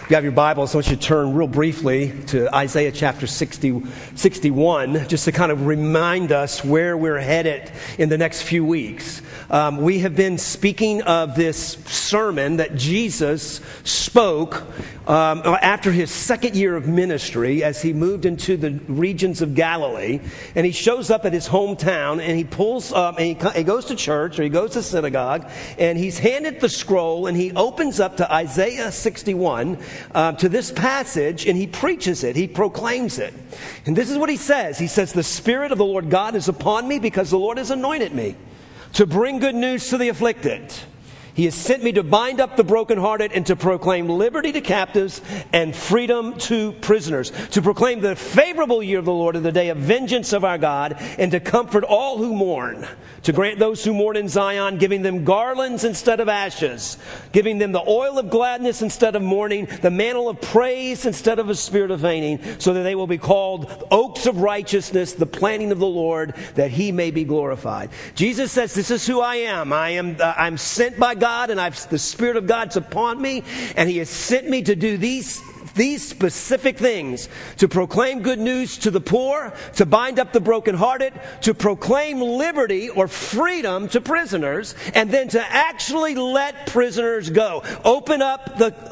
If you have your Bibles, I want you to turn real briefly to Isaiah chapter 61, just to kind of remind us where we're headed in the next few weeks. We have been speaking of this sermon that Jesus spoke after his second year of ministry as he moved into the regions of Galilee. And he shows up at his hometown and he pulls up and he goes to church or he goes to synagogue and he's handed the scroll and he opens up to Isaiah 61 to this passage and he preaches it. He proclaims it. And this is what he says. He says, "The Spirit of the Lord God is upon me because the Lord has anointed me to bring good news to the afflicted. He has sent me to bind up the brokenhearted and to proclaim liberty to captives and freedom to prisoners, to proclaim the favorable year of the Lord and the day of vengeance of our God, and to comfort all who mourn, to grant those who mourn in Zion, giving them garlands instead of ashes, giving them the oil of gladness instead of mourning, the mantle of praise instead of a spirit of fainting, so that they will be called oaks of righteousness, the planting of the Lord, that he may be glorified." Jesus says, this is who I am. I'm sent by God, and the Spirit of God's upon me, and he has sent me to do these specific things: to proclaim good news to the poor, to bind up the brokenhearted, to proclaim liberty or freedom to prisoners, and then to actually let prisoners go. Open up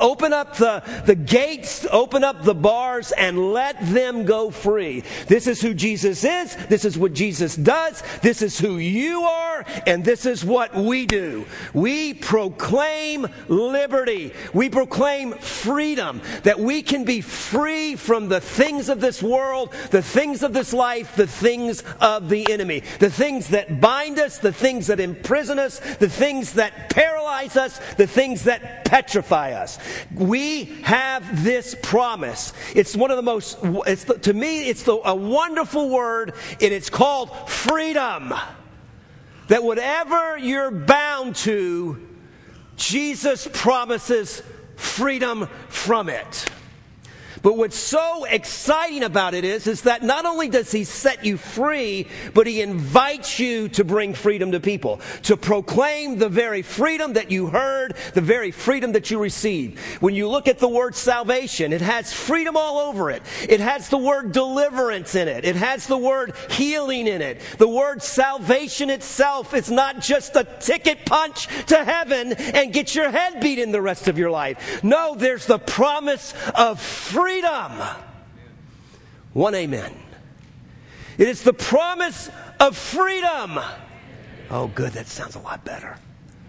the gates, open up the bars, and let them go free. This is who Jesus is. This is what Jesus does. This is who you are, and this is what we do. We proclaim liberty. We proclaim freedom, that we can be free from the things of this world, the things of this life, the things of the enemy, the things that bind us, the things that imprison us, the things that paralyze us, the things that petrify us. We have this promise. It's one of the most, to me, it's a wonderful word, and it's called freedom. That whatever you're bound to, Jesus promises freedom from it. But what's so exciting about it is that not only does he set you free, but he invites you to bring freedom to people, to proclaim the very freedom that you heard, the very freedom that you received. When you look at the word salvation, it has freedom all over it. It has the word deliverance in it. It has the word healing in it. The word salvation itself is not just a ticket punch to heaven and get your head beat in the rest of your life. No, there's the promise of freedom. One amen. It is the promise of freedom. Oh, good. That sounds a lot better.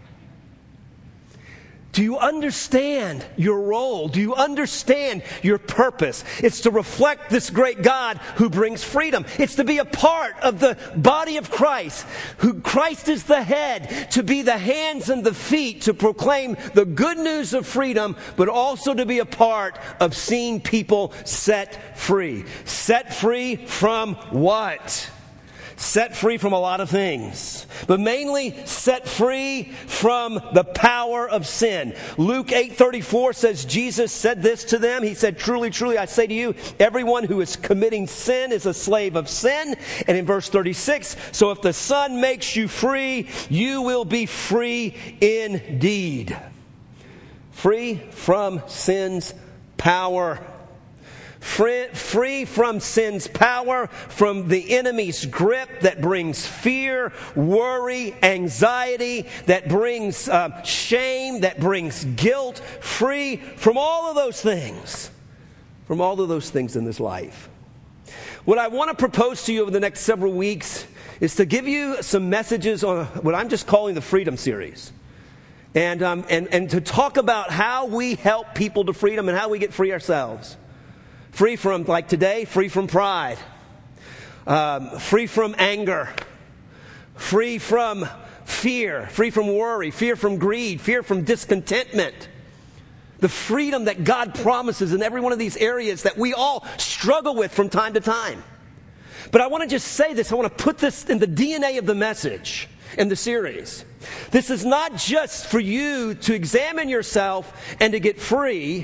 Do you understand your role? Do you understand your purpose? It's to reflect this great God who brings freedom. It's to be a part of the body of Christ, who Christ is the head, to be the hands and the feet, to proclaim the good news of freedom, but also to be a part of seeing people set free. Set free from what? Set free from a lot of things, but mainly set free from the power of sin. Luke 8:34 says Jesus said this to them. He said, "Truly, truly, I say to you, everyone who is committing sin is a slave of sin." And in verse 36, "So if the Son makes you free, you will be free indeed." Free from sin's power. Free from sin's power, from the enemy's grip that brings fear, worry, anxiety, that brings shame, that brings guilt. Free from all of those things. From all of those things in this life. What I want to propose to you over the next several weeks is to give you some messages on what I'm just calling the Freedom Series. And to talk about how we help people to freedom and how we get free ourselves. Free from, like today, free from pride, free from anger, free from fear, free from worry, fear from greed, fear from discontentment. The freedom that God promises in every one of these areas that we all struggle with from time to time. But I want to just say this. I want to put this in the DNA of the message in the series. This is not just for you to examine yourself and to get free.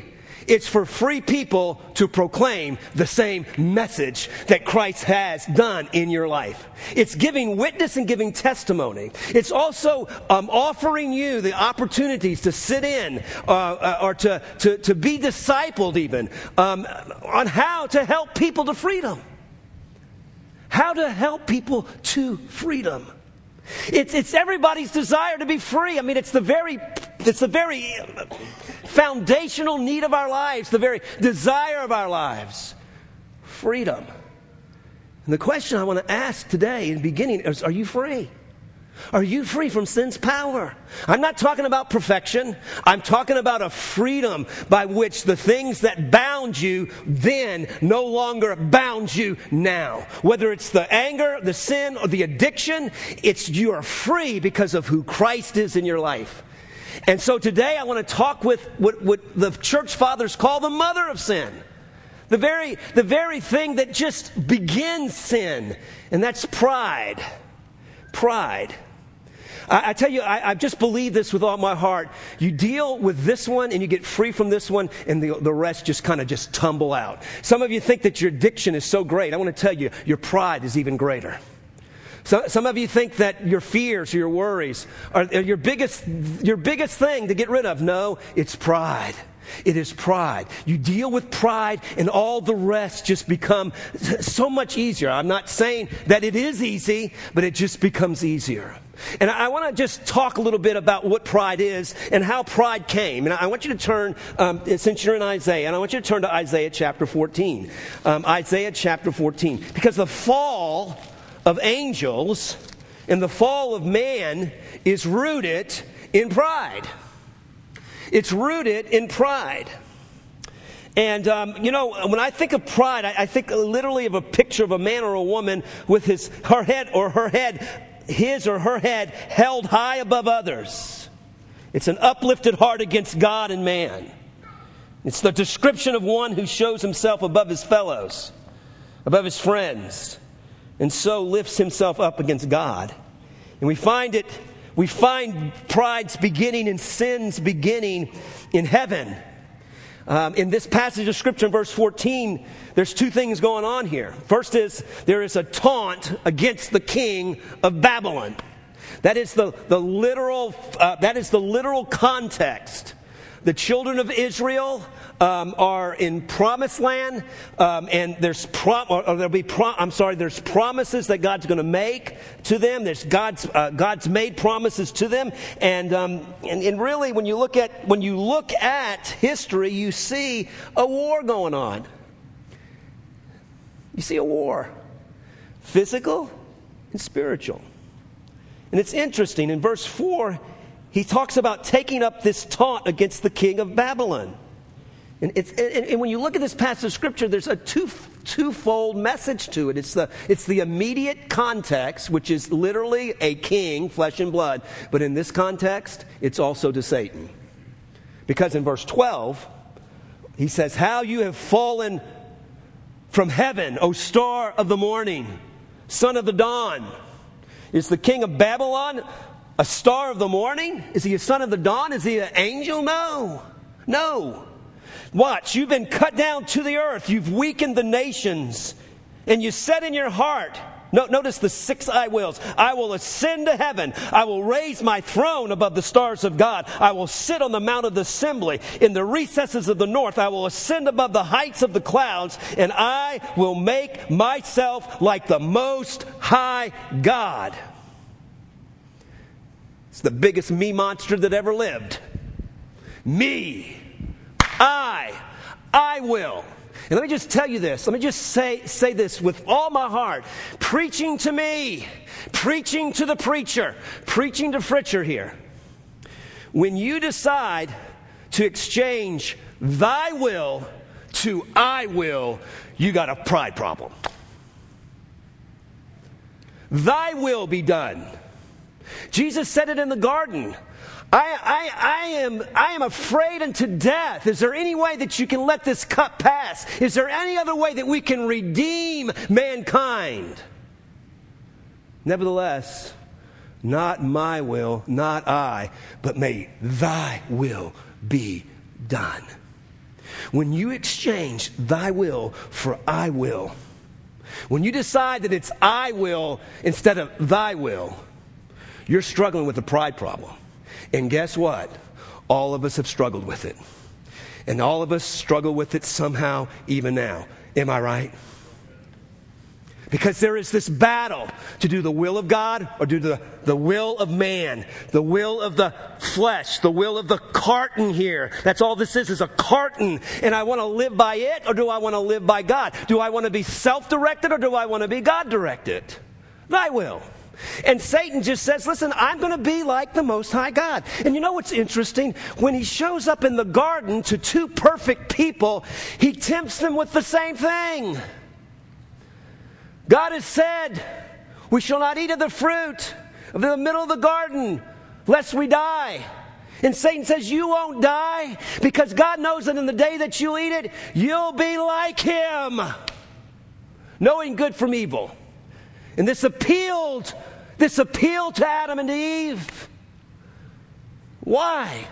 It's for free people to proclaim the same message that Christ has done in your life. It's giving witness and giving testimony. It's also offering you the opportunities to sit in or to be discipled even on how to help people to freedom. How to help people to freedom. It's everybody's desire to be free. I mean, it's the very foundational need of our lives, the very desire of our lives. Freedom. And the question I want to ask today in the beginning is, are you free? Are you free from sin's power? I'm not talking about perfection. I'm talking about a freedom by which the things that bound you then no longer bound you now. Whether it's the anger, the sin, or the addiction, you are free because of who Christ is in your life. And so today I want to talk with what the church fathers call the mother of sin. The very thing that just begins sin, and that's pride. Pride. I tell you, I just believe this with all my heart. You deal with this one and you get free from this one, and the rest just kind of just tumble out. Some of you think that your addiction is so great. I want to tell you, your pride is even greater. So, some of you think that your fears or your worries are your biggest thing to get rid of. No, it's pride. It is pride. You deal with pride and all the rest just become so much easier. I'm not saying that it is easy, but it just becomes easier. And I want to just talk a little bit about what pride is and how pride came. And I want you to turn, since you're in Isaiah, and I want you to turn to Isaiah chapter 14. Isaiah chapter 14. Because the fall of angels and the fall of man is rooted in pride. It's rooted in pride. And, when I think of pride, I think literally of a picture of a man or a woman with his or her head held high above others. It's an uplifted heart against God and man. It's the description of one who shows himself above his fellows, above his friends, and so lifts himself up against God. And we find pride's beginning and sin's beginning in heaven. In this passage of Scripture in verse 14, there's two things going on here. First is, there is a taunt against the king of Babylon. That is the literal context. The children of Israel are in promised land, and there's promises that God's going to make to them. There's God's made promises to them, and really, when you look at history, you see a war going on. You see a war, physical and spiritual, and it's interesting. In verse 4. He talks about taking up this taunt against the king of Babylon. And when you look at this passage of Scripture, there's a twofold message to it. It's the immediate context, which is literally a king, flesh and blood. But in this context, it's also to Satan. Because in verse 12, he says, "How you have fallen from heaven, O star of the morning, son of the dawn." Is the king of Babylon a star of the morning? Is he a son of the dawn? Is he an angel? No. Watch, you've been cut down to the earth. You've weakened the nations. And you said in your heart, notice the 6 I wills. I will ascend to heaven. I will raise my throne above the stars of God. I will sit on the mount of the assembly. In the recesses of the north, I will ascend above the heights of the clouds. And I will make myself like the Most High God. It's the biggest me monster that ever lived. Me. I will. And let me just tell you this. Let me just say this with all my heart. Preaching to me. Preaching to the preacher. Preaching to Fritcher here. When you decide to exchange thy will to I will, you got a pride problem. Thy will be done. Jesus said it in the garden. I am afraid unto death. Is there any way that you can let this cup pass? Is there any other way that we can redeem mankind? Nevertheless, not my will, not I, but may thy will be done. When you exchange thy will for I will, when you decide that it's I will instead of thy will, you're struggling with a pride problem. And guess what? All of us have struggled with it. And all of us struggle with it somehow even now. Am I right? Because there is this battle to do the will of God or do the will of man, the will of the flesh, the will of the carton here. That's all this is a carton. And I want to live by it, or do I want to live by God? Do I want to be self-directed, or do I want to be God-directed? Thy will. And Satan just says, listen, I'm going to be like the Most High God. And you know what's interesting? When he shows up in the garden to two perfect people, he tempts them with the same thing. God has said, we shall not eat of the fruit of the middle of the garden, lest we die. And Satan says, you won't die, because God knows that in the day that you eat it, you'll be like him, knowing good from evil. And this appealed to Adam and Eve. Why?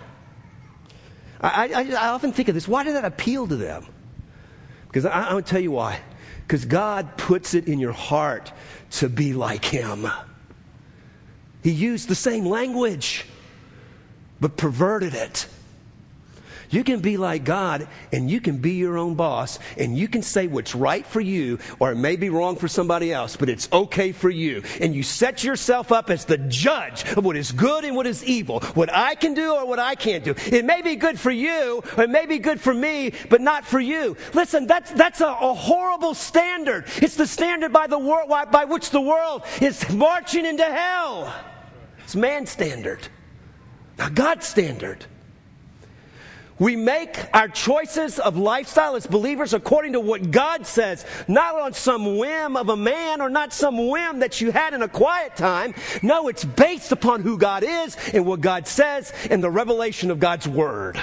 I often think of this. Why did that appeal to them? Because I'm going to tell you why. Because God puts it in your heart to be like him. He used the same language, but perverted it. You can be like God, and you can be your own boss, and you can say what's right for you, or it may be wrong for somebody else, but it's okay for you. And you set yourself up as the judge of what is good and what is evil, what I can do or what I can't do. It may be good for you, or it may be good for me, but not for you. Listen, that's a horrible standard. It's the standard by which the world is marching into hell. It's man's standard, not God's standard. We make our choices of lifestyle as believers according to what God says, not on some whim of a man or not some whim that you had in a quiet time. No, it's based upon who God is and what God says and the revelation of God's Word.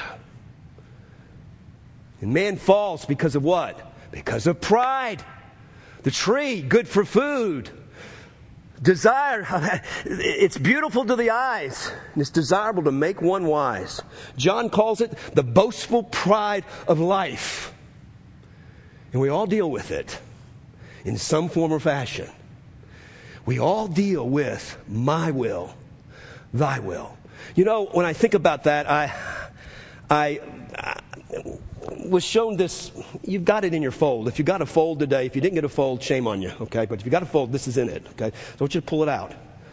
And man falls because of what? Because of pride. The tree, good for food. Desire, it's beautiful to the eyes, and it's desirable to make one wise. John calls it the boastful pride of life. And we all deal with it in some form or fashion. We all deal with my will, thy will. You know, when I think about that, I was shown this. You've got it in your fold. If you got a fold today, if you didn't get a fold, shame on you, okay? But if you got a fold, this is in it, okay? So I want you to pull it out.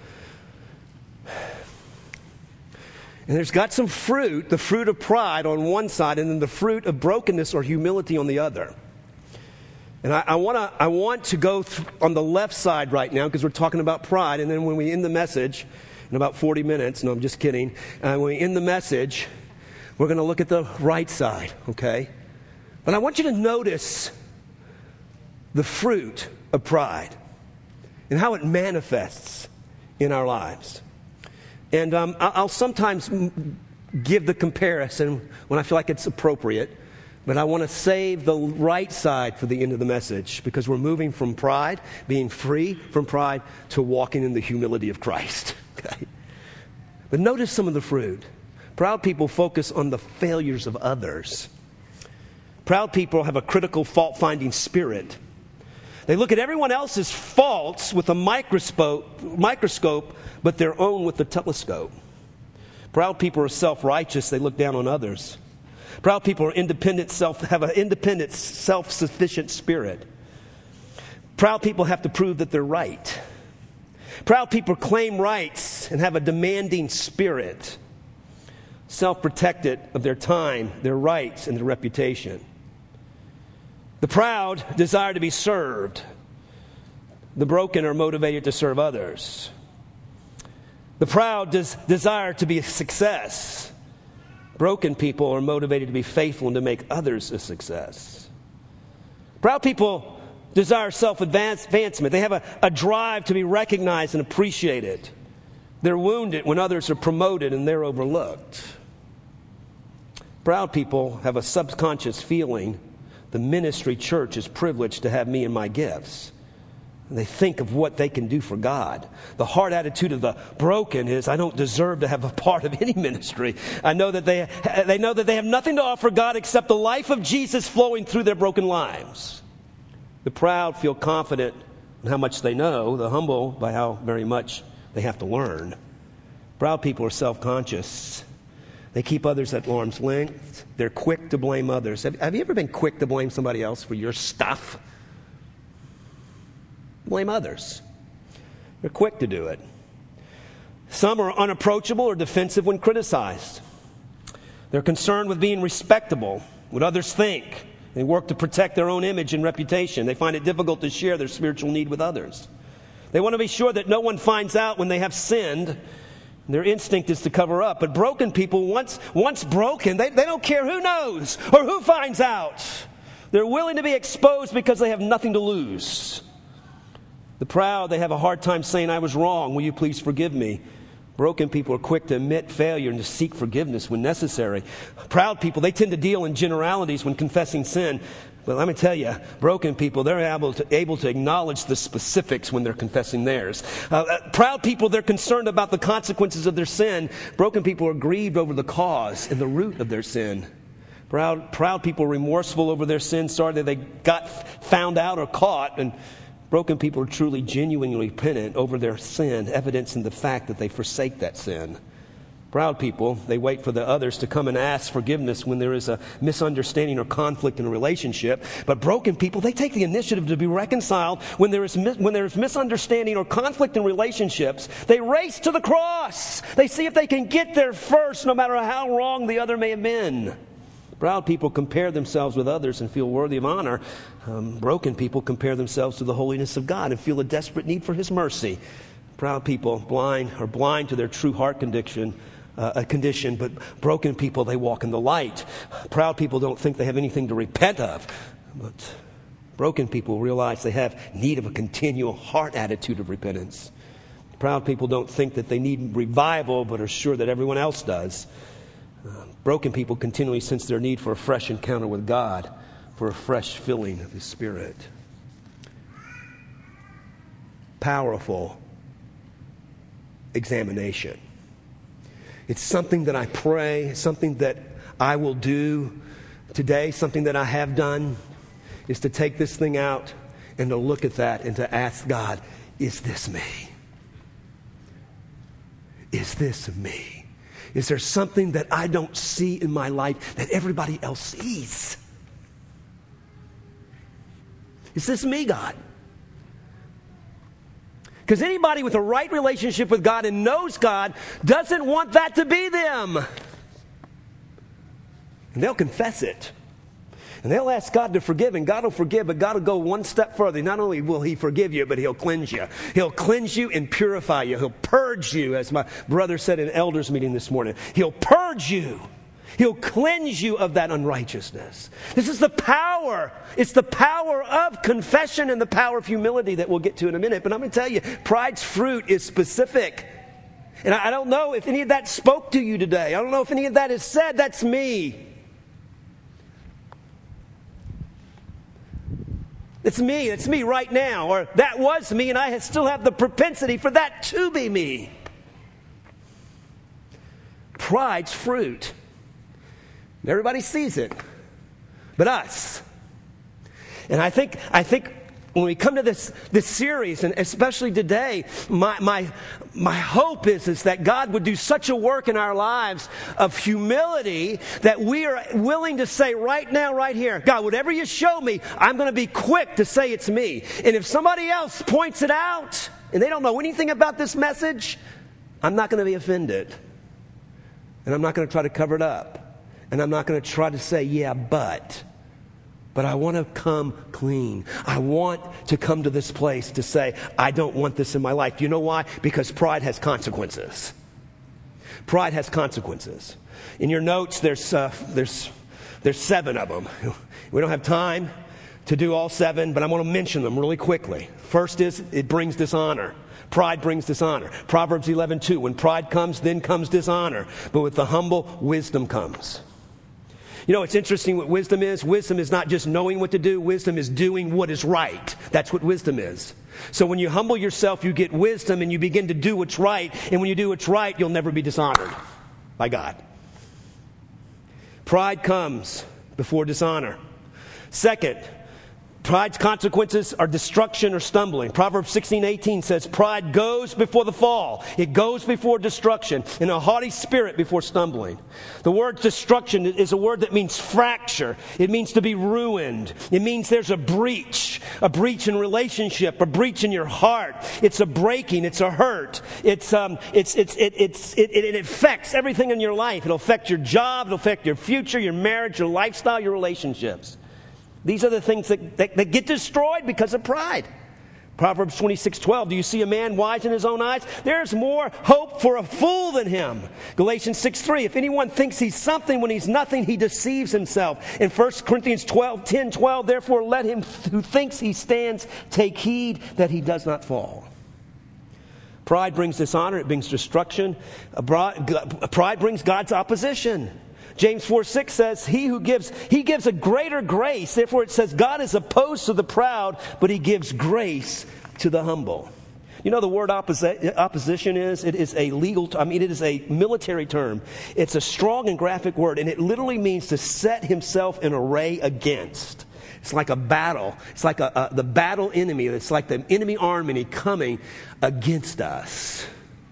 And there's got some fruit, the fruit of pride on one side, and then the fruit of brokenness or humility on the other. And I want to go on the left side right now, because we're talking about pride, and then when we end the message, in about 40 minutes, no, I'm just kidding, when we end the message, we're going to look at the right side, okay? But I want you to notice the fruit of pride and how it manifests in our lives. And I'll sometimes give the comparison when I feel like it's appropriate, but I want to save the right side for the end of the message, because we're moving from pride, being free from pride, to walking in the humility of Christ, okay? But notice some of the fruit. Proud people focus on the failures of others. Proud people have a critical fault-finding spirit. They look at everyone else's faults with a microscope, but their own with the telescope. Proud people are self-righteous. They look down on others. Proud people are have an independent, self-sufficient spirit. Proud people have to prove that they're right. Proud people claim rights and have a demanding spirit. Self-protected of their time, their rights, and their reputation. The proud desire to be served. The broken are motivated to serve others. The proud desire to be a success. Broken people are motivated to be faithful and to make others a success. Proud people desire self-advancement. They have a drive to be recognized and appreciated. They're wounded when others are promoted and they're overlooked. Proud people have a subconscious feeling the ministry church is privileged to have me and my gifts. They think of what they can do for God. The heart attitude of the broken is, I don't deserve to have a part of any ministry. I know that they know that they have nothing to offer God except the life of Jesus flowing through their broken lives. The proud feel confident in how much they know. The humble by how very much they have to learn. Proud people are self-conscious. They keep others at arm's length. They're quick to blame others. Have you ever been quick to blame somebody else for your stuff? Blame others. They're quick to do it. Some are unapproachable or defensive when criticized. They're concerned with being respectable, what others think. They work to protect their own image and reputation. They find it difficult to share their spiritual need with others. They want to be sure that no one finds out when they have sinned. Their instinct is to cover up. But broken people, once broken, they don't care who knows or who finds out. They're willing to be exposed because they have nothing to lose. The proud, they have a hard time saying, I was wrong. Will you please forgive me? Broken people are quick to admit failure and to seek forgiveness when necessary. Proud people, they tend to deal in generalities when confessing sin. But let me tell you, broken people, they're able to acknowledge the specifics when they're confessing theirs. Proud people, they're concerned about the consequences of their sin. Broken people are grieved over the cause and the root of their sin. Proud people are remorseful over their sin, sorry that they got found out or caught. And broken people are truly, genuinely repentant over their sin, evidencing the fact that they forsake that sin. Proud people, they wait for the others to come and ask forgiveness when there is a misunderstanding or conflict in a relationship. But broken people, they take the initiative to be reconciled when there is misunderstanding or conflict in relationships. They race to the cross. They see if they can get there first, no matter how wrong the other may have been. Proud people compare themselves with others and feel worthy of honor. Broken people compare themselves to the holiness of God and feel a desperate need for His mercy. Proud people are blind to their true heart condition, but broken people, they walk in the light. Proud people don't think they have anything to repent of, but broken people realize they have need of a continual heart attitude of repentance. Proud people don't think that they need revival, but are sure that everyone else does. Broken people continually sense their need for a fresh encounter with God, for a fresh filling of His Spirit. Powerful examination. It's something that I pray, something that I will do today, something that I have done, is to take this thing out and to look at that and to ask God, is this me? Is this me? Is there something that I don't see in my life that everybody else sees? Is this me, God? Because anybody with a right relationship with God and knows God doesn't want that to be them. And they'll confess it. And they'll ask God to forgive, and God will forgive, but God will go one step further. Not only will He forgive you, but He'll cleanse you. He'll cleanse you and purify you. He'll purge you, as my brother said in elders meeting this morning. He'll purge you. He'll cleanse you of that unrighteousness. This is the power. It's the power of confession and the power of humility that we'll get to in a minute. But I'm going to tell you, pride's fruit is specific. And I don't know if any of that spoke to you today. I don't know if any of that is said. That's me. It's me. It's me right now. Or that was me, and I still have the propensity for that to be me. Pride's fruit. Everybody sees it, but us. And I think when we come to this series, and especially today, my hope is that God would do such a work in our lives of humility that we are willing to say right now, right here, God, whatever you show me, I'm going to be quick to say it's me. And if somebody else points it out and they don't know anything about this message, I'm not going to be offended. And I'm not going to try to cover it up. And I'm not going to try to say, yeah, but I want to come clean. I want to come to this place to say, I don't want this in my life. Do you know why? Because pride has consequences. Pride has consequences. In your notes, there's 7 of them. We don't have time to do all 7, but I want to mention them really quickly. First is, it brings dishonor. Pride brings dishonor. Proverbs 11:2, when pride comes, then comes dishonor. But with the humble, wisdom comes. You know, it's interesting what wisdom is. Wisdom is not just knowing what to do. Wisdom is doing what is right. That's what wisdom is. So when you humble yourself, you get wisdom and you begin to do what's right. And when you do what's right, you'll never be dishonored by God. Pride comes before dishonor. Second, pride's consequences are destruction or stumbling. Proverbs 16:18 says, pride goes before the fall. It goes before destruction, and a haughty spirit before stumbling. The word destruction is a word that means fracture. It means to be ruined. It means there's a breach in relationship, a breach in your heart. It's a breaking. It's a hurt. It affects everything in your life. It'll affect your job. It'll affect your future, your marriage, your lifestyle, your relationships. These are the things that get destroyed because of pride. Proverbs 26:12, do you see a man wise in his own eyes? There's more hope for a fool than him. Galatians 6:3, if anyone thinks he's something when he's nothing, he deceives himself. In 1 Corinthians 10:12, therefore let him who thinks he stands take heed that he does not fall. Pride brings dishonor. It brings destruction. Pride brings God's opposition. James 4:6 says, he gives a greater grace. Therefore it says, God is opposed to the proud, but he gives grace to the humble. You know the word opposition is? It is a military term. It's a strong and graphic word, and it literally means to set himself in array against. It's like a battle. It's like the battle enemy. It's like the enemy army coming against us.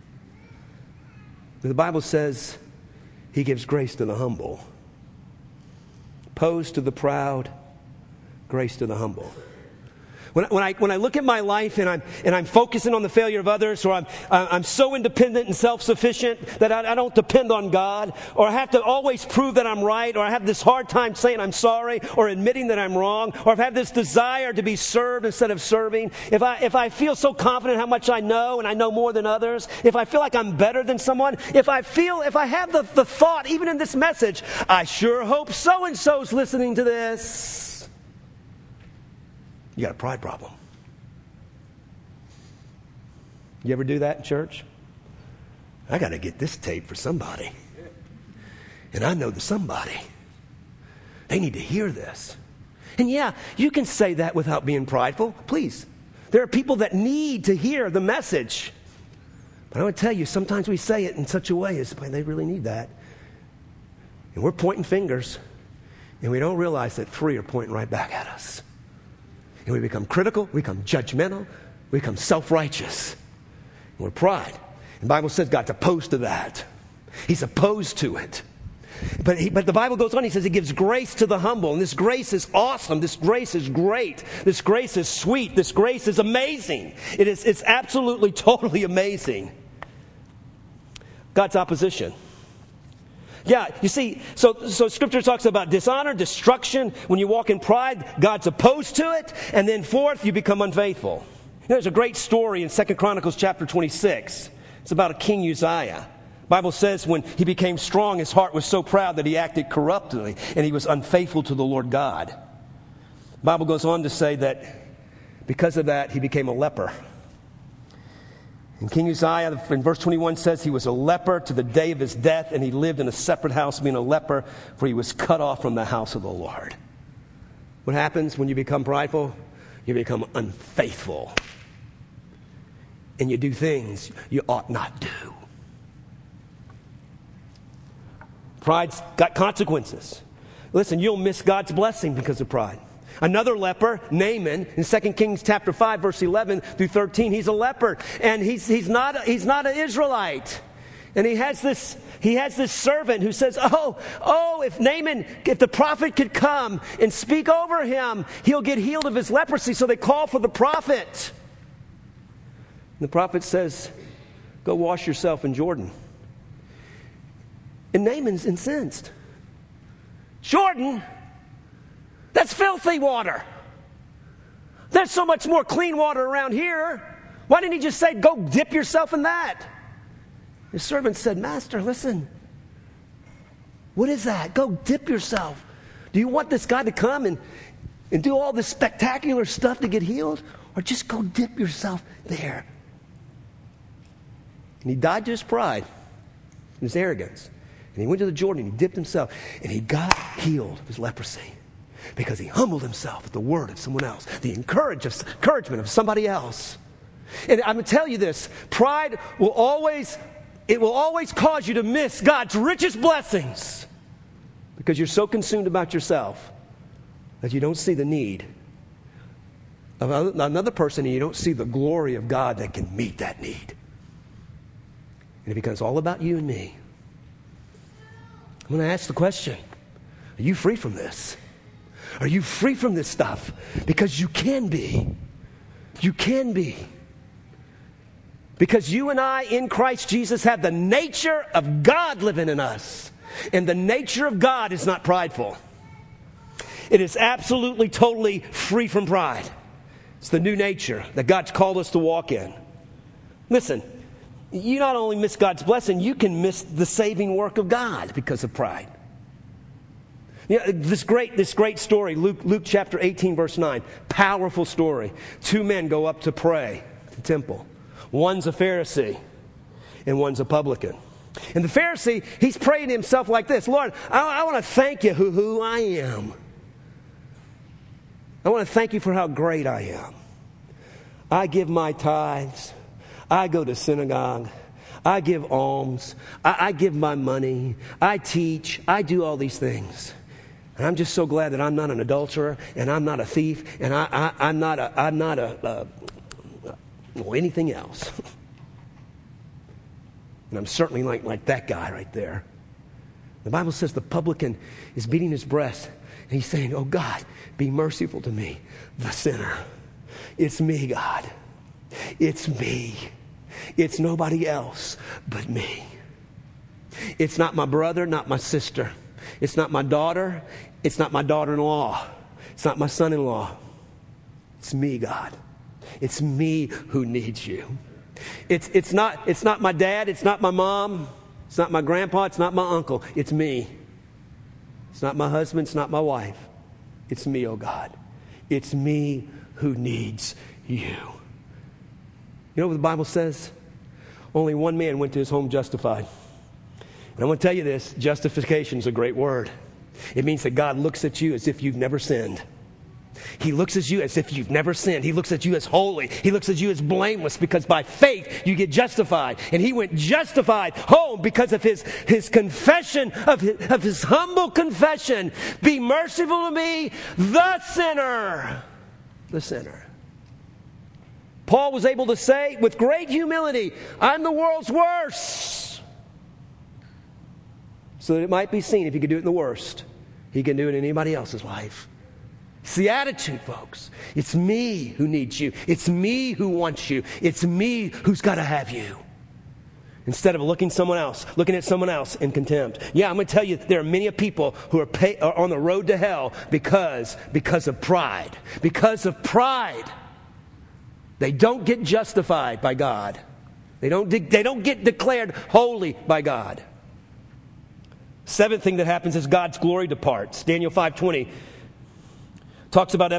The Bible says, he gives grace to the humble. Opposed to the proud, grace to the humble. When I look at my life and I'm focusing on the failure of others, or I'm so independent and self-sufficient that I don't depend on God, or I have to always prove that I'm right, or I have this hard time saying I'm sorry, or admitting that I'm wrong, or I've had this desire to be served instead of serving, if I feel so confident how much I know and I know more than others, if I feel like I'm better than someone, if I have the thought, even in this message, I sure hope so-and-so's listening to this. You got a pride problem. You ever do that in church? I got to get this tape for somebody. And I know the somebody. They need to hear this. And yeah, you can say that without being prideful. Please. There are people that need to hear the message. But I want to tell you, sometimes we say it in such a way as, they really need that. And we're pointing fingers. And we don't realize that 3 are pointing right back at us. And we become critical, we become judgmental, we become self-righteous. We're pride. And the Bible says God's opposed to that. He's opposed to it. But the Bible goes on, he says he gives grace to the humble. And this grace is awesome. This grace is great. This grace is sweet. This grace is amazing. It's absolutely, totally amazing. God's opposition. Yeah, you see, so Scripture talks about dishonor, destruction. When you walk in pride, God's opposed to it. And then fourth, you become unfaithful. There's a great story in 2 Chronicles chapter 26. It's about a king Uzziah. The Bible says when he became strong, his heart was so proud that he acted corruptly, and he was unfaithful to the Lord God. The Bible goes on to say that because of that, he became a leper. And King Uzziah, in verse 21, says he was a leper to the day of his death, and he lived in a separate house, being a leper, for he was cut off from the house of the Lord. What happens when you become prideful? You become unfaithful. And you do things you ought not do. Pride's got consequences. Listen, you'll miss God's blessing because of pride. Another leper, Naaman, in 2 Kings chapter 5, verse 11 through 13, he's a leper. And he's not an Israelite. And he has this servant who says, if the prophet could come and speak over him, he'll get healed of his leprosy. So they call for the prophet. And the prophet says, go wash yourself in Jordan. And Naaman's incensed. Jordan? That's filthy water. There's so much more clean water around here. Why didn't he just say, go dip yourself in that? His servant said, Master, listen. What is that? Go dip yourself. Do you want this guy to come and do all this spectacular stuff to get healed? Or just go dip yourself there? And he died to his pride, his arrogance. And he went to the Jordan and he dipped himself. And he got healed of his leprosy because he humbled himself at the word of someone else, the encouragement of somebody else. And I'm going to tell you this, pride will always cause you to miss God's richest blessings because you're so consumed about yourself that you don't see the need of another person and you don't see the glory of God that can meet that need. And it becomes all about you and me. I'm going to ask the question, are you free from this? Are you free from this stuff? Because you can be. You can be. Because you and I in Christ Jesus have the nature of God living in us. And the nature of God is not prideful. It is absolutely, totally free from pride. It's the new nature that God's called us to walk in. Listen, you not only miss God's blessing, you can miss the saving work of God because of pride. You know, this great story, Luke chapter 18, verse 9. Powerful story. 2 men go up to pray at the temple. One's a Pharisee and one's a publican. And the Pharisee, he's praying to himself like this: Lord, I want to thank you who I am. I want to thank you for how great I am. I give my tithes. I go to synagogue. I give alms. I give my money. I teach. I do all these things. And I'm just so glad that I'm not an adulterer and I'm not a thief and I'm not anything else. And I'm certainly like that guy right there. The Bible says the publican is beating his breast and he's saying, oh God, be merciful to me, the sinner. It's me, God. It's me. It's nobody else but me. It's not my brother, not my sister. It's not my daughter. It's not my daughter-in-law. It's not my son-in-law. It's me, God. It's me who needs you. It's not my dad. It's not my mom. It's not my grandpa. It's not my uncle. It's me. It's not my husband. It's not my wife. It's me, oh God. It's me who needs you. You know what the Bible says? Only one man went to his home justified. And I want to tell you this, justification is a great word. It means that God looks at you as if you've never sinned. He looks at you as if you've never sinned. He looks at you as holy. He looks at you as blameless because by faith you get justified. And he went justified home because of his confession, of his humble confession. Be merciful to me, the sinner. The sinner. Paul was able to say with great humility, I'm the world's worst. So that it might be seen if he could do it in the worst, he can do it in anybody else's life. It's the attitude, folks. It's me who needs you. It's me who wants you. It's me who's got to have you. Instead of looking at someone else in contempt. Yeah, I'm going to tell you, there are many people who are on the road to hell because of pride. Because of pride. They don't get justified by God. They don't get declared holy by God. Seventh thing that happens is God's glory departs. Daniel 5:20 talks about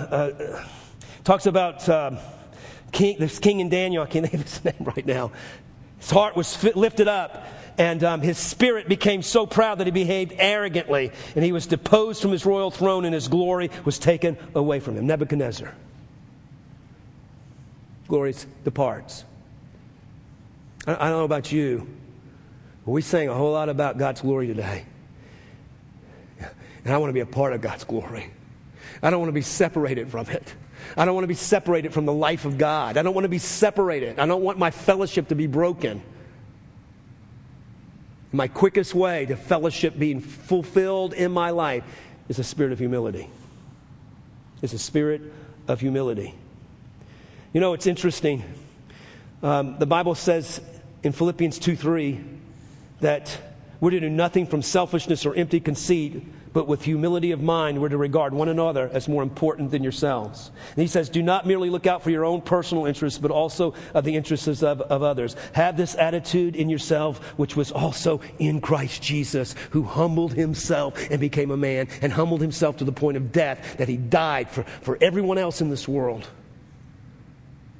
this king in Daniel. I can't think of his name right now. His heart was lifted up, and his spirit became so proud that he behaved arrogantly, and he was deposed from his royal throne, and his glory was taken away from him. Nebuchadnezzar. Glory departs. I don't know about you, but we sang a whole lot about God's glory today. And I want to be a part of God's glory. I don't want to be separated from it. I don't want to be separated from the life of God. I don't want to be separated. I don't want my fellowship to be broken. My quickest way to fellowship being fulfilled in my life is a spirit of humility. It's a spirit of humility. You know, it's interesting. The Bible says in Philippians 2:3 that we're to do nothing from selfishness or empty conceit, but with humility of mind, we're to regard one another as more important than yourselves. And he says, do not merely look out for your own personal interests, but also of the interests of others. Have this attitude in yourself, which was also in Christ Jesus, who humbled himself and became a man, and humbled himself to the point of death, that he died for everyone else in this world.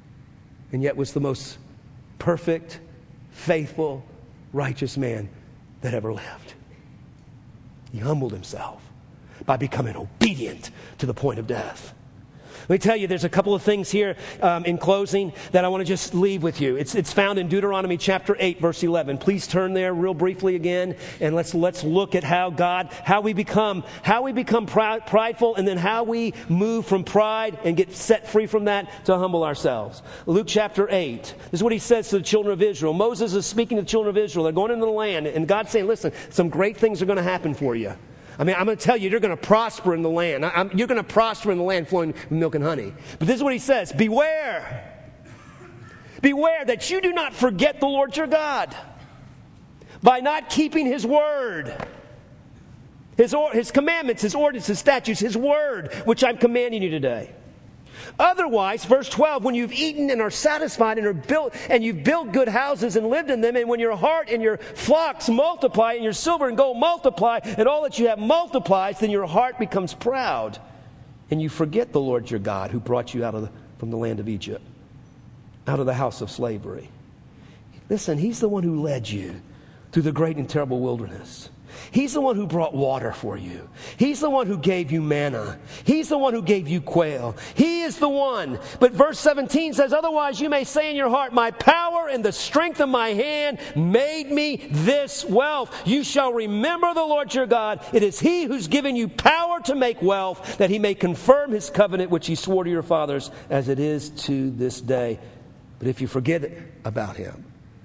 And yet was the most perfect, faithful, righteous man that ever lived. He humbled himself by becoming obedient to the point of death. Let me tell you, there's a couple of things here in closing that I want to just leave with you. It's found in Deuteronomy chapter 8, verse 11. Please turn there real briefly again, and let's look at how we become prideful, and then how we move from pride and get set free from that to humble ourselves. Luke chapter 8. This is what he says to the children of Israel. Moses is speaking to the children of Israel. They're going into the land, and God's saying, listen, some great things are going to happen for you. I'm going to tell you, you're going to prosper in the land. You're going to prosper in the land flowing with milk and honey. But this is what he says. Beware. Beware that you do not forget the Lord your God by not keeping his word, his commandments, his ordinances, his statutes, his word, which I'm commanding you today. Otherwise, verse 12, when you've eaten and are satisfied and you've built good houses and lived in them, and when your heart and your flocks multiply and your silver and gold multiply and all that you have multiplies, then your heart becomes proud and you forget the Lord your God who brought you from the land of Egypt, out of the house of slavery. Listen, he's the one who led you through the great and terrible wilderness. He's the one who brought water for you. He's the one who gave you manna. He's the one who gave you quail. He is the one. But verse 17 says, otherwise you may say in your heart, my power and the strength of my hand made me this wealth. You shall remember the Lord your God. It is he who's given you power to make wealth, that he may confirm his covenant which he swore to your fathers, as it is to this day. But if you forget about him,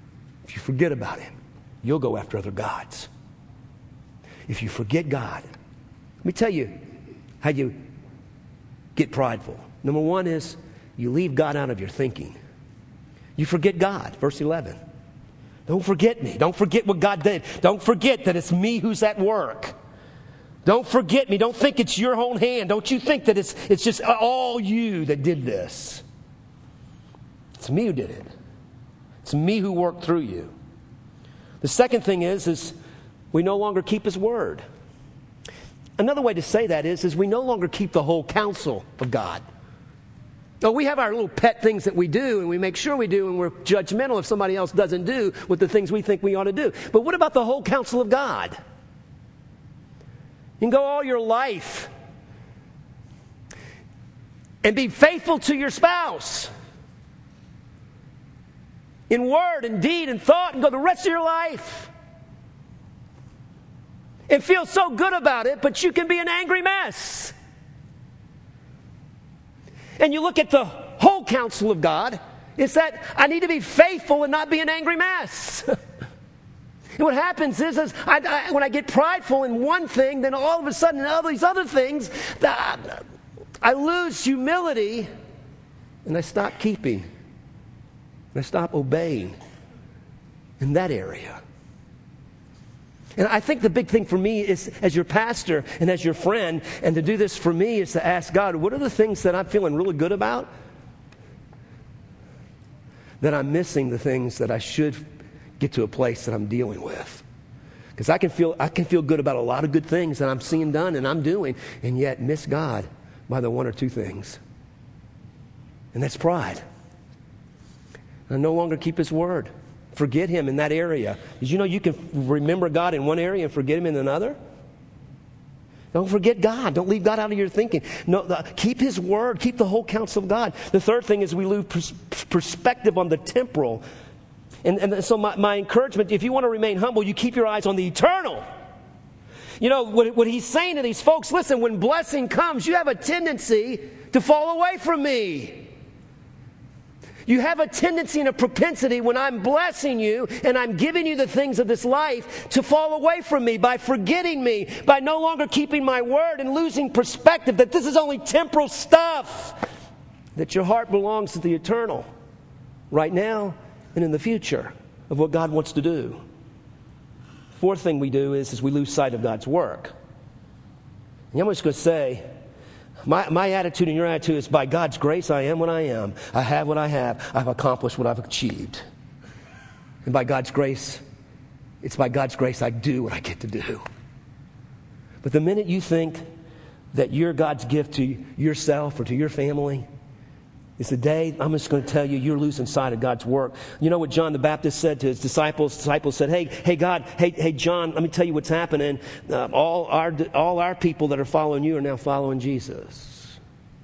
you'll go after other gods. If you forget God, let me tell you how you get prideful. Number one is you leave God out of your thinking. You forget God. Verse 11. Don't forget me. Don't forget what God did. Don't forget that it's me who's at work. Don't forget me. Don't think it's your own hand. Don't you think that it's just all you that did this. It's me who did it. It's me who worked through you. The second thing is we no longer keep his word. Another way to say that is we no longer keep the whole counsel of God. So we have our little pet things that we do, and we make sure we do, and we're judgmental if somebody else doesn't do with the things we think we ought to do. But what about the whole counsel of God? You can go all your life and be faithful to your spouse in word and deed and thought, and go the rest of your life and feel so good about it, but you can be an angry mess. And you look at the whole counsel of God, it's that I need to be faithful and not be an angry mess. And what happens is when I get prideful in one thing, then all of a sudden in all these other things, I lose humility and I stop keeping. And I stop obeying in that area. And I think the big thing for me is, as your pastor and as your friend, and to do this for me is to ask God, what are the things that I'm feeling really good about that I'm missing the things that I should get to a place that I'm dealing with? Because I can feel good about a lot of good things that I'm seeing done and I'm doing, and yet miss God by the one or two things. And that's pride. I no longer keep his word. Forget him in that area. Did you know you can remember God in one area and forget him in another? Don't forget God. Don't leave God out of your thinking. No, keep his word. Keep the whole counsel of God. The third thing is we lose perspective on the temporal. And so my encouragement, if you want to remain humble, you keep your eyes on the eternal. You know, what he's saying to these folks, listen, when blessing comes, you have a tendency to fall away from me. You have a tendency and a propensity when I'm blessing you and I'm giving you the things of this life to fall away from me by forgetting me, by no longer keeping my word and losing perspective that this is only temporal stuff, that your heart belongs to the eternal right now and in the future of what God wants to do. Fourth thing we do is we lose sight of God's work. And I'm just going to say, my attitude and your attitude is by God's grace I am what I am. I have what I have. I've accomplished what I've achieved. And by God's grace, it's by God's grace I do what I get to do. But the minute you think that you're God's gift to yourself or to your family, It's the day I'm just going to tell you you're losing sight of God's work. You know what John the Baptist said to his disciples? Disciples said, hey John, let me tell you what's happening. All our people that are following you are now following Jesus.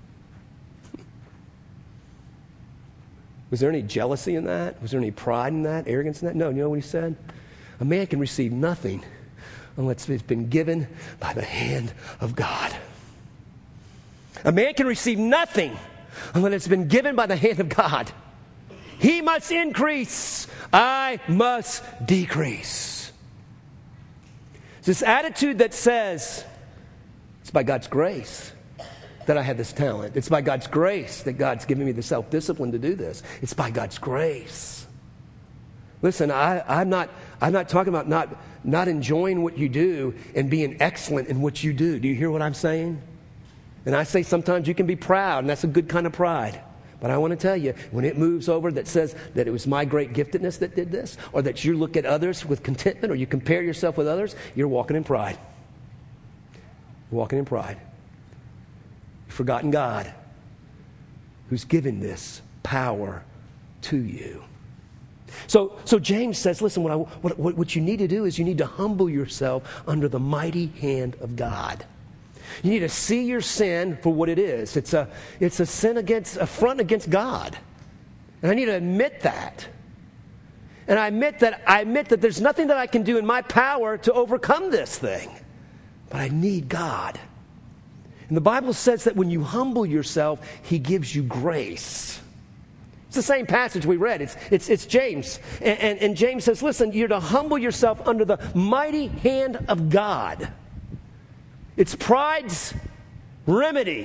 Was there any jealousy in that? Was there any pride in that? Arrogance in that? No. You know what he said? A man can receive nothing unless it's been given by the hand of God. A man can receive nothing unless it's been given by the hand of God. He must increase, I must decrease. It's this attitude that says, it's by God's grace that I have this talent. It's by God's grace that God's given me the self-discipline to do this. It's by God's grace. Listen, I'm not talking about not enjoying what you do and being excellent in what you do. Do you hear what I'm saying? And I say sometimes you can be proud, and that's a good kind of pride. But I want to tell you, when it moves over that says that it was my great giftedness that did this, or that you look at others with contentment, or you compare yourself with others, you're walking in pride. You're walking in pride. You've forgotten God, who's given this power to you. So James says, listen, what you need to do is you need to humble yourself under the mighty hand of God. You need to see your sin for what it is. It's a sin affront against God. And I need to admit that. And I admit that there's nothing that I can do in my power to overcome this thing. But I need God. And the Bible says that when you humble yourself, He gives you grace. It's the same passage we read. It's James. And James says, listen, you're to humble yourself under the mighty hand of God. It's pride's remedy.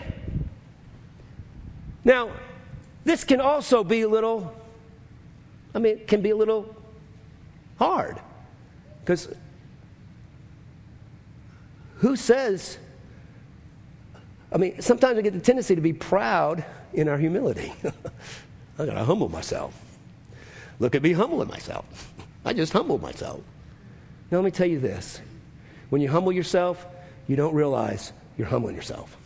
Now, this can also be it can be a little hard. Because who says, sometimes I get the tendency to be proud in our humility. I got to humble myself. Look at me humbling myself. I just humbled myself. Now, let me tell you this. When you humble yourself, you don't realize you're humbling yourself.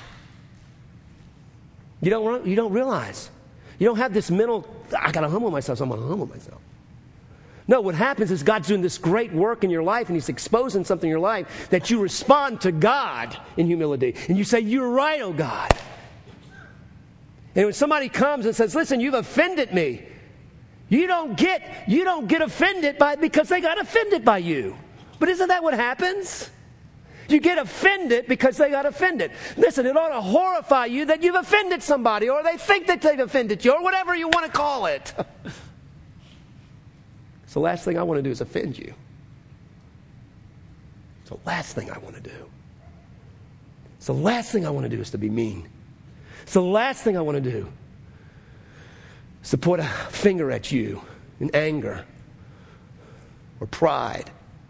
You don't realize. You don't have this mental, I got to humble myself, so I'm going to humble myself. No, what happens is God's doing this great work in your life, and He's exposing something in your life that you respond to God in humility. And you say, you're right, oh God. And when somebody comes and says, listen, you've offended me, you don't get offended because they got offended by you. But isn't that what happens? You get offended because they got offended. Listen, it ought to horrify you that you've offended somebody, or they think that they've offended you, or whatever you want to call it. So the last thing I want to do is offend you. It's the last thing I want to do. It's the last thing I want to do is to be mean. It's the last thing I want to do is to point a finger at you in anger or pride.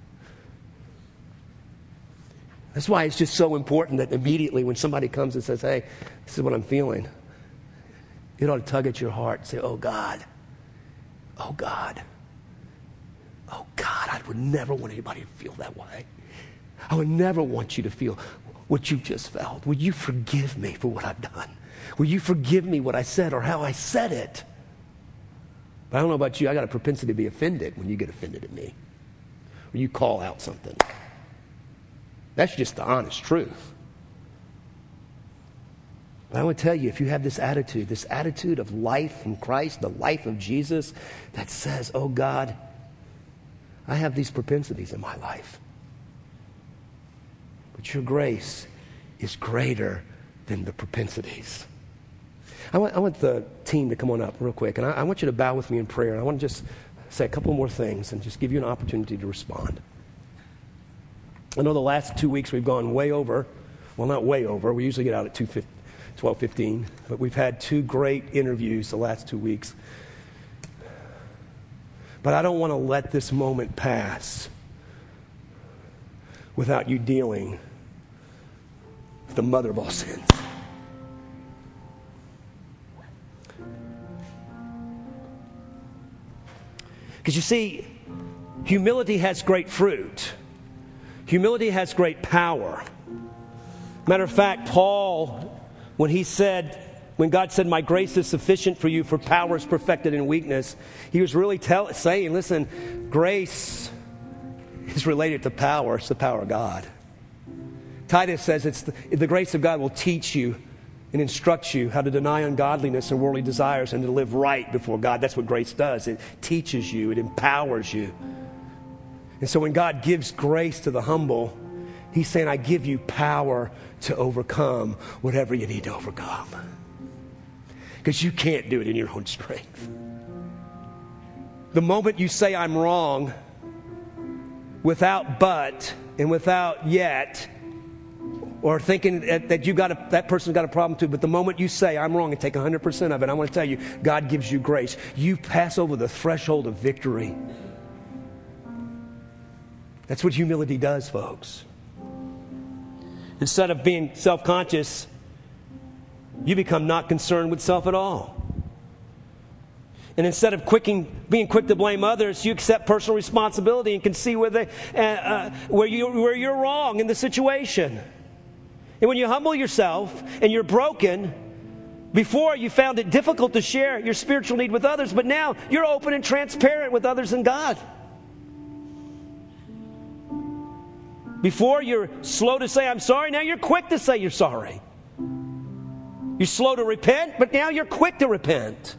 That's why it's just so important that immediately when somebody comes and says, hey, this is what I'm feeling, it ought to tug at your heart and say, oh God, oh God, oh God, I would never want anybody to feel that way. I would never want you to feel what you just felt. Will you forgive me for what I've done? Will you forgive me what I said or how I said it? But I don't know about you, I got a propensity to be offended when you get offended at me. Or you call out something. That's just the honest truth. But I want to tell you, if you have this attitude of life from Christ, the life of Jesus, that says, oh God, I have these propensities in my life. But your grace is greater than the propensities. I want the team to come on up real quick, and I want you to bow with me in prayer. And I want to just say a couple more things and just give you an opportunity to respond. I know the last 2 weeks we've gone way over. Well, not way over. We usually get out at 12:15. But we've had 2 great interviews the last 2 weeks. But I don't want to let this moment pass without you dealing with the mother of all sins. Because you see, humility has great fruit. Humility has great power. Matter of fact, Paul, when he said when God said, my grace is sufficient for you, for power is perfected in weakness, he was really saying, listen, grace is related to power. It's the power of God. Titus says the grace of God will teach you and instruct you how to deny ungodliness and worldly desires and to live right before God. That's what grace does. It teaches you. It empowers you. And so when God gives grace to the humble, he's saying, I give you power to overcome whatever you need to overcome. Because you can't do it in your own strength. The moment you say I'm wrong, without but and without yet, or thinking that that person's got a problem too, but the moment you say I'm wrong and take 100% of it, I want to tell you, God gives you grace. You pass over the threshold of victory. That's what humility does, folks. Instead of being self-conscious, you become not concerned with self at all. And instead of being quick to blame others, you accept personal responsibility and can see where you're wrong in the situation. And when you humble yourself and you're broken, before you found it difficult to share your spiritual need with others, but now you're open and transparent with others and God. Before you're slow to say I'm sorry, now you're quick to say you're sorry. You're slow to repent, but now you're quick to repent.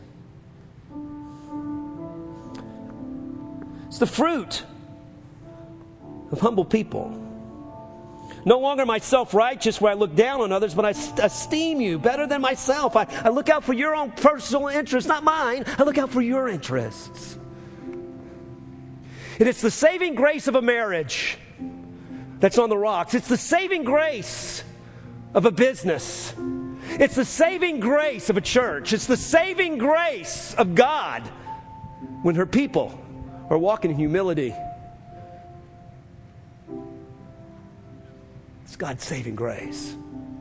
It's the fruit of humble people. No longer am I self-righteous where I look down on others, but I esteem you better than myself. I look out for your own personal interests, not mine. I look out for your interests. And it's the saving grace of a marriage that's on the rocks. It's the saving grace of a business. It's the saving grace of a church. It's the saving grace of God when her people are walking in humility. It's God's saving grace.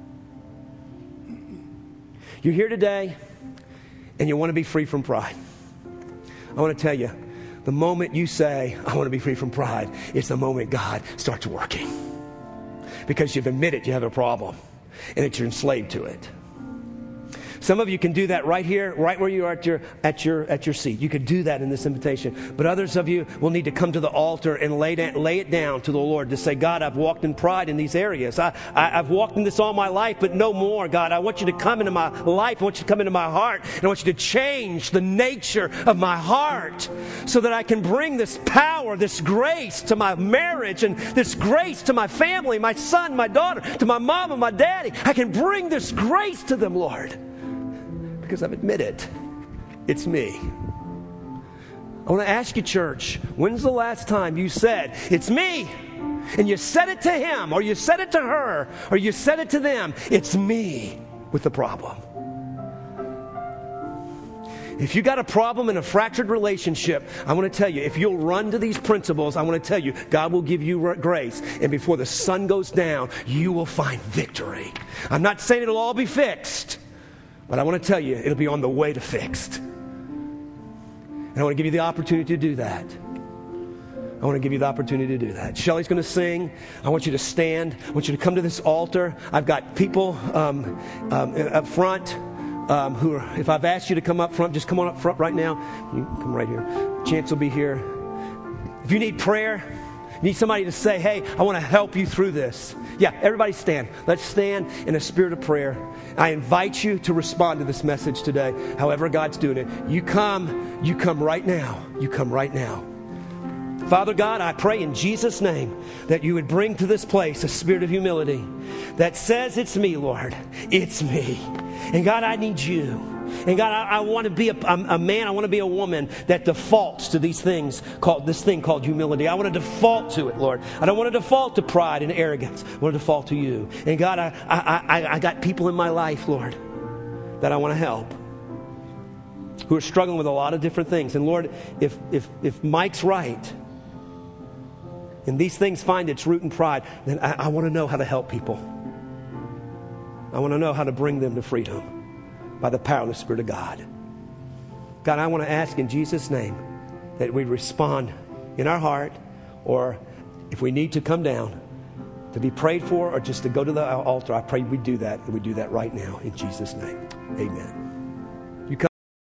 You're here today and you want to be free from pride. I want to tell you, the moment you say, I want to be free from pride, it's the moment God starts working. Because you've admitted you have a problem and that you're enslaved to it. Some of you can do that right here, right where you are at your seat. You can do that in this invitation. But others of you will need to come to the altar and lay it down to the Lord to say, God, I've walked in pride in these areas. I've walked in this all my life, but no more, God. I want you to come into my life. I want you to come into my heart. And I want you to change the nature of my heart so that I can bring this power, this grace to my marriage and this grace to my family, my son, my daughter, to my mom and my daddy. I can bring this grace to them, Lord. Because I've admitted it's me. I want to ask you, church, when's the last time you said, it's me? And you said it to him, or you said it to her, or you said it to them. It's me with the problem. If you got a problem in a fractured relationship, I want to tell you, if you'll run to these principles, I want to tell you, God will give you grace. And before the sun goes down, you will find victory. I'm not saying it'll all be fixed. But I want to tell you, it'll be on the way to fixed. And I want to give you the opportunity to do that. I want to give you the opportunity to do that. Shelly's going to sing. I want you to stand. I want you to come to this altar. I've got people up front who are, if I've asked you to come up front, just come on up front right now. You can come right here. Chance will be here. If you need prayer, you need somebody to say, hey, I want to help you through this. Yeah, everybody stand. Let's stand in a spirit of prayer. I invite you to respond to this message today, however God's doing it. You come right now. You come right now. Father God, I pray in Jesus' name that you would bring to this place a spirit of humility that says, it's me, Lord. It's me. And God, I need you. And God, I want to be a man, I want to be a woman that defaults to this thing called humility. I want to default to it, Lord. I don't want to default to pride and arrogance. I want to default to you. And God, I got people in my life, Lord, that I want to help, who are struggling with a lot of different things. And Lord, if Mike's right, and these things find its root in pride, then I want to know how to help people. I want to know how to bring them to freedom by the power of the Spirit of God. God, I want to ask in Jesus' name that we respond in our heart, or if we need to come down, to be prayed for or just to go to the altar, I pray we do that. And we do that right now in Jesus' name. Amen.